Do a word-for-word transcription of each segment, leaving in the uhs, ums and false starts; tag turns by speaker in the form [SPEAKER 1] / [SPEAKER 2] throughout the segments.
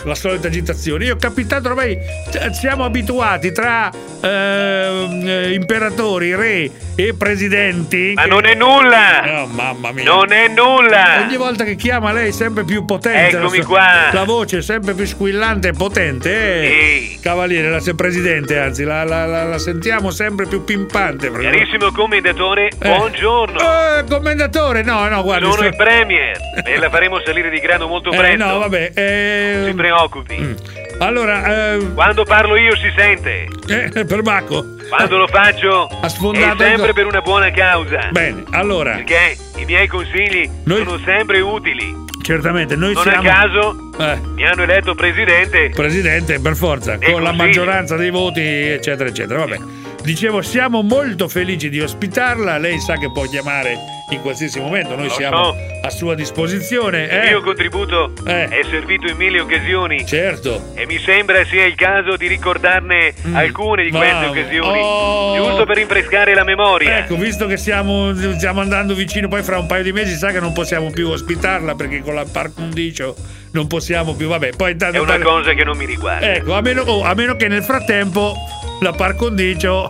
[SPEAKER 1] la solita agitazione. Io, capitato, ormai siamo abituati tra eh, imperatori, re e presidenti.
[SPEAKER 2] Ma
[SPEAKER 1] che...
[SPEAKER 2] non è nulla!
[SPEAKER 1] No, mamma mia.
[SPEAKER 2] Non è nulla!
[SPEAKER 1] Ogni volta che chiama lei è sempre più potente.
[SPEAKER 2] Eccomi
[SPEAKER 1] la, sua,
[SPEAKER 2] qua.
[SPEAKER 1] la voce è sempre più squillante e potente. Eh,
[SPEAKER 2] Ehi.
[SPEAKER 1] Cavaliere, la presidente, anzi, la, la, la, la sentiamo sempre più pimpante.
[SPEAKER 2] Carissimo commendatore,
[SPEAKER 1] Eh.
[SPEAKER 2] buongiorno.
[SPEAKER 1] Eh, commendatore, no, no, guarda.
[SPEAKER 2] Sono il premier e la faremo salire di grado molto
[SPEAKER 1] Eh,
[SPEAKER 2] presto.
[SPEAKER 1] no, vabbè. Eh...
[SPEAKER 2] Non si preoccupi.
[SPEAKER 1] Mm. Allora, eh...
[SPEAKER 2] quando parlo io si sente.
[SPEAKER 1] Eh, per Bacco.
[SPEAKER 2] Quando lo faccio
[SPEAKER 1] Ha sfondato
[SPEAKER 2] è sempre
[SPEAKER 1] il-
[SPEAKER 2] per una buona causa.
[SPEAKER 1] Bene, allora,
[SPEAKER 2] Perché i miei consigli
[SPEAKER 1] Noi-
[SPEAKER 2] sono sempre utili.
[SPEAKER 1] certamente noi
[SPEAKER 2] Non
[SPEAKER 1] siamo
[SPEAKER 2] a caso
[SPEAKER 1] eh,
[SPEAKER 2] mi hanno eletto presidente.
[SPEAKER 1] presidente per forza,
[SPEAKER 2] E
[SPEAKER 1] con la
[SPEAKER 2] consiglio.
[SPEAKER 1] maggioranza dei voti, eccetera, eccetera. Vabbè. Dicevo, siamo molto felici di ospitarla. Lei sa che può chiamare in qualsiasi momento, noi
[SPEAKER 2] Lo
[SPEAKER 1] siamo
[SPEAKER 2] so.
[SPEAKER 1] a sua disposizione.
[SPEAKER 2] Il
[SPEAKER 1] Eh?
[SPEAKER 2] mio contributo
[SPEAKER 1] Eh.
[SPEAKER 2] è servito in mille occasioni
[SPEAKER 1] Certo.
[SPEAKER 2] e mi sembra sia il caso di ricordarne
[SPEAKER 1] Mm.
[SPEAKER 2] alcune di
[SPEAKER 1] Ma-
[SPEAKER 2] queste occasioni,
[SPEAKER 1] oh.
[SPEAKER 2] giusto per rinfrescare la memoria.
[SPEAKER 1] Ecco, visto che siamo, stiamo andando vicino, poi fra un paio di mesi sa che non possiamo più ospitarla perché con la par condicio non possiamo più. Vabbè, poi intanto
[SPEAKER 2] È una cosa che non mi riguarda.
[SPEAKER 1] Ecco, a meno, oh, a meno che nel frattempo la par condicio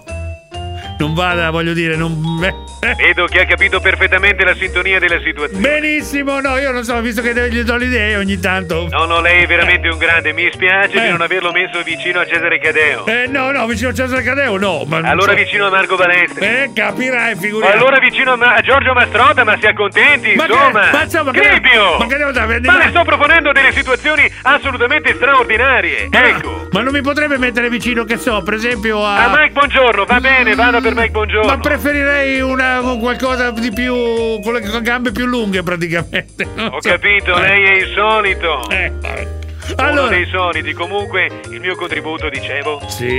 [SPEAKER 1] non vada, voglio dire, non. eh, eh.
[SPEAKER 2] Vedo che ha capito perfettamente la sintonia della situazione.
[SPEAKER 1] Benissimo, no, io non so, visto che gli do l'idea ogni tanto.
[SPEAKER 2] No, no, lei è veramente un grande. Mi spiace
[SPEAKER 1] Eh.
[SPEAKER 2] di non averlo messo vicino a Cesare Cadeo.
[SPEAKER 1] Eh, no, no, vicino a Cesare Cadeo, no. Ma non
[SPEAKER 2] Allora
[SPEAKER 1] so.
[SPEAKER 2] vicino a Marco Balestri.
[SPEAKER 1] Eh, capirai,
[SPEAKER 2] O
[SPEAKER 1] figuriamo.
[SPEAKER 2] allora vicino a, Ma- a Giorgio Mastrota, ma si accontenti,
[SPEAKER 1] Ma che-
[SPEAKER 2] insomma.
[SPEAKER 1] ma insomma, che-
[SPEAKER 2] Scribio!
[SPEAKER 1] ma che devo dare?
[SPEAKER 2] Ma le sto proponendo delle situazioni assolutamente straordinarie.
[SPEAKER 1] Ah,
[SPEAKER 2] Ecco.
[SPEAKER 1] Ma non mi potrebbe mettere vicino, che so, per esempio a.
[SPEAKER 2] A Mike Buongiorno, va bene, vado per Mike Buongiorno.
[SPEAKER 1] Ma preferirei una qualcosa di più con le con gambe più lunghe praticamente. Non
[SPEAKER 2] Ho
[SPEAKER 1] so.
[SPEAKER 2] capito,
[SPEAKER 1] Eh,
[SPEAKER 2] lei è il solito.
[SPEAKER 1] eh, vabbè.
[SPEAKER 2] Uno
[SPEAKER 1] Allora,
[SPEAKER 2] dei soliti. Comunque, il mio contributo, dicevo,
[SPEAKER 1] sì.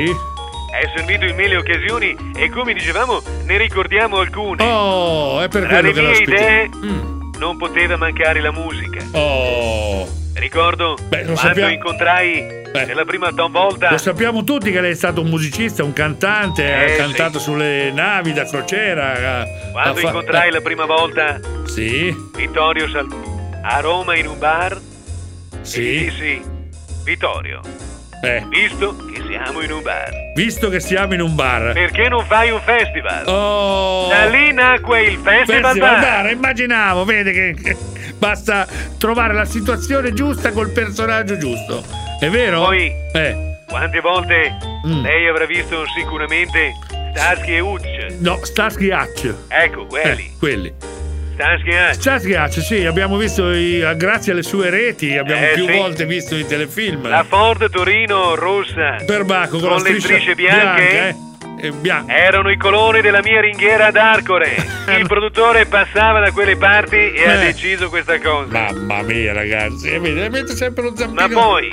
[SPEAKER 2] è servito in mille occasioni e come dicevamo, ne ricordiamo alcune.
[SPEAKER 1] Oh, è per
[SPEAKER 2] Tra
[SPEAKER 1] quello
[SPEAKER 2] le
[SPEAKER 1] che
[SPEAKER 2] mie
[SPEAKER 1] l'ospiti-
[SPEAKER 2] idee
[SPEAKER 1] Mm.
[SPEAKER 2] non poteva mancare la musica.
[SPEAKER 1] Oh.
[SPEAKER 2] Ricordo
[SPEAKER 1] Beh, lo
[SPEAKER 2] quando
[SPEAKER 1] sappiamo-
[SPEAKER 2] incontrai
[SPEAKER 1] Beh.
[SPEAKER 2] nella prima volta.
[SPEAKER 1] Lo sappiamo tutti che lei è stato un musicista, un cantante,
[SPEAKER 2] Eh,
[SPEAKER 1] ha cantato
[SPEAKER 2] sì.
[SPEAKER 1] sulle navi da crociera. ha-
[SPEAKER 2] Quando
[SPEAKER 1] ha fa-
[SPEAKER 2] incontrai la prima volta
[SPEAKER 1] Sì,
[SPEAKER 2] Vittorio Sal- a Roma in un bar, e gli
[SPEAKER 1] sì.
[SPEAKER 2] dissi: Vittorio,
[SPEAKER 1] Eh,
[SPEAKER 2] visto che siamo in un bar,
[SPEAKER 1] visto che siamo in un bar.
[SPEAKER 2] perché non fai un festival?
[SPEAKER 1] Oh.
[SPEAKER 2] Da lì nacque il Festival,
[SPEAKER 1] Festival
[SPEAKER 2] Bar.
[SPEAKER 1] bar, immaginavo, vede che, che basta trovare la situazione giusta col personaggio giusto. È vero?
[SPEAKER 2] Poi,
[SPEAKER 1] Eh,
[SPEAKER 2] quante volte
[SPEAKER 1] Mm.
[SPEAKER 2] lei avrà visto sicuramente Starsky e Hutch?
[SPEAKER 1] no, Starsky Hutch.
[SPEAKER 2] Ecco, quelli.
[SPEAKER 1] Eh, quelli.
[SPEAKER 2] Starsky e Hutch.
[SPEAKER 1] Starsky Hutch, sì, abbiamo visto, i- grazie alle sue reti, abbiamo
[SPEAKER 2] Eh,
[SPEAKER 1] più
[SPEAKER 2] sì.
[SPEAKER 1] volte visto i telefilm.
[SPEAKER 2] La Ford Torino rossa
[SPEAKER 1] Per Bacco, con,
[SPEAKER 2] con
[SPEAKER 1] la
[SPEAKER 2] le
[SPEAKER 1] striscia
[SPEAKER 2] strisce bianche.
[SPEAKER 1] bianca, eh. E bianca.
[SPEAKER 2] erano i coloni della mia ringhiera ad Arcore. Il produttore passava da quelle parti e ha
[SPEAKER 1] Eh.
[SPEAKER 2] deciso questa cosa.
[SPEAKER 1] Mamma mia, ragazzi, e vedi, mette sempre lo zampino.
[SPEAKER 2] Ma poi,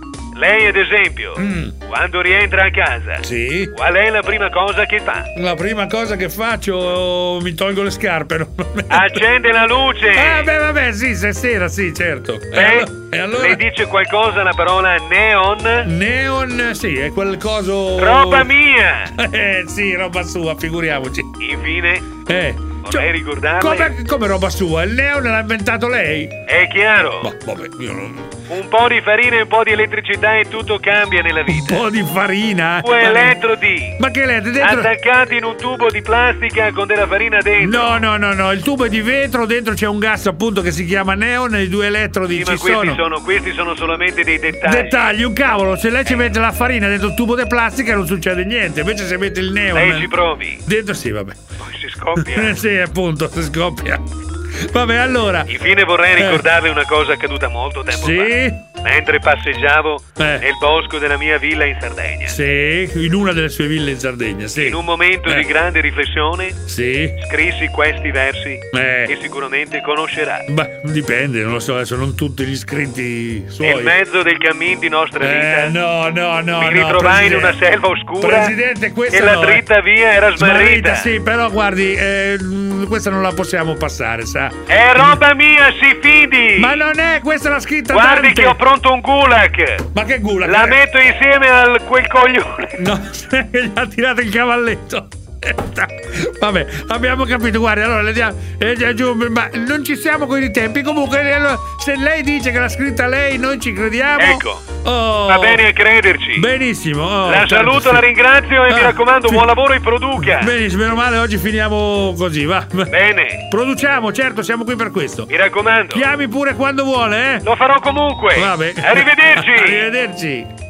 [SPEAKER 2] lei ad esempio,
[SPEAKER 1] Mm.
[SPEAKER 2] quando rientra a casa,
[SPEAKER 1] Sì.
[SPEAKER 2] qual è la prima cosa che fa?
[SPEAKER 1] La prima cosa che faccio, oh, mi tolgo le scarpe. non-
[SPEAKER 2] Accende la luce.
[SPEAKER 1] Ah, beh, vabbè, sì, se sera, sì, certo. E
[SPEAKER 2] Beh,
[SPEAKER 1] allo- e allora?
[SPEAKER 2] le dice qualcosa la parola neon?
[SPEAKER 1] Neon, sì, è quel coso.
[SPEAKER 2] Roba mia!
[SPEAKER 1] Eh, sì, roba sua, figuriamoci.
[SPEAKER 2] Infine,
[SPEAKER 1] Eh.
[SPEAKER 2] vorrei ricordarle,
[SPEAKER 1] come, come roba sua? Il neon l'ha inventato lei?
[SPEAKER 2] è chiaro,
[SPEAKER 1] Ma vabbè, io non.
[SPEAKER 2] un po' di farina e un po' di elettricità e tutto cambia nella
[SPEAKER 1] Un
[SPEAKER 2] vita.
[SPEAKER 1] po' di farina.
[SPEAKER 2] Due elettrodi
[SPEAKER 1] Ma che elettrodi? Dentro.
[SPEAKER 2] attaccati in un tubo di plastica con della farina dentro.
[SPEAKER 1] No, no, no, no, il tubo è di vetro, dentro c'è un gas appunto che si chiama neon e i due elettrodi
[SPEAKER 2] Sì,
[SPEAKER 1] ci
[SPEAKER 2] ma questi
[SPEAKER 1] sono.
[SPEAKER 2] sono. questi sono solamente dei dettagli.
[SPEAKER 1] Dettagli, un cavolo, se lei ci mette la farina dentro il tubo di plastica non succede niente, invece se mette il neon.
[SPEAKER 2] Lei ci provi,
[SPEAKER 1] Dentro sì, vabbè.
[SPEAKER 2] poi si scoppia.
[SPEAKER 1] Eh, sì, appunto, si scoppia. Vabbè, allora.
[SPEAKER 2] Infine vorrei ricordarle una cosa accaduta molto tempo
[SPEAKER 1] Sì?
[SPEAKER 2] fa. Mentre passeggiavo
[SPEAKER 1] Eh.
[SPEAKER 2] nel bosco della mia villa in Sardegna.
[SPEAKER 1] Sì, in una delle sue ville in Sardegna, sì.
[SPEAKER 2] In un momento
[SPEAKER 1] Eh.
[SPEAKER 2] di grande riflessione
[SPEAKER 1] Sì.
[SPEAKER 2] scrissi questi versi
[SPEAKER 1] Eh.
[SPEAKER 2] che sicuramente conoscerà.
[SPEAKER 1] Beh, dipende, non lo so, adesso non tutti gli iscritti suoi.
[SPEAKER 2] Nel mezzo del cammin di nostra vita
[SPEAKER 1] Eh, no, no, no.
[SPEAKER 2] mi
[SPEAKER 1] no,
[SPEAKER 2] ritrovai in
[SPEAKER 1] Presidente.
[SPEAKER 2] una selva oscura
[SPEAKER 1] Presidente, questa
[SPEAKER 2] e la
[SPEAKER 1] no, eh.
[SPEAKER 2] dritta via era smarrita.
[SPEAKER 1] Sì, però guardi, eh, mh, questa non la possiamo passare, sa.
[SPEAKER 2] È roba mia, si fidi!
[SPEAKER 1] Ma non è, questa l'ha scritta
[SPEAKER 2] Guardi
[SPEAKER 1] Dante.
[SPEAKER 2] che ho pronto un gulag!
[SPEAKER 1] Ma che gula?
[SPEAKER 2] La
[SPEAKER 1] che-
[SPEAKER 2] metto insieme a quel coglione!
[SPEAKER 1] No, gli ha tirato il cavalletto. Vabbè, abbiamo capito. Guarda, allora le diamo, eh, giù, ma non ci siamo con i tempi. Comunque, allora, se lei dice che l'ha scritta lei, noi ci crediamo.
[SPEAKER 2] Ecco.
[SPEAKER 1] Oh,
[SPEAKER 2] va bene a crederci.
[SPEAKER 1] Benissimo. Oh,
[SPEAKER 2] la
[SPEAKER 1] certo,
[SPEAKER 2] saluto,
[SPEAKER 1] sì.
[SPEAKER 2] la ringrazio e
[SPEAKER 1] ah,
[SPEAKER 2] mi raccomando,
[SPEAKER 1] fi-
[SPEAKER 2] buon lavoro e produca.
[SPEAKER 1] Benissimo, meno male, oggi finiamo così, va.
[SPEAKER 2] Bene.
[SPEAKER 1] Produciamo, certo, siamo qui per questo.
[SPEAKER 2] Mi raccomando.
[SPEAKER 1] Chiami pure quando vuole, eh.
[SPEAKER 2] Lo farò comunque.
[SPEAKER 1] Vabbè.
[SPEAKER 2] Arrivederci.
[SPEAKER 1] Arrivederci.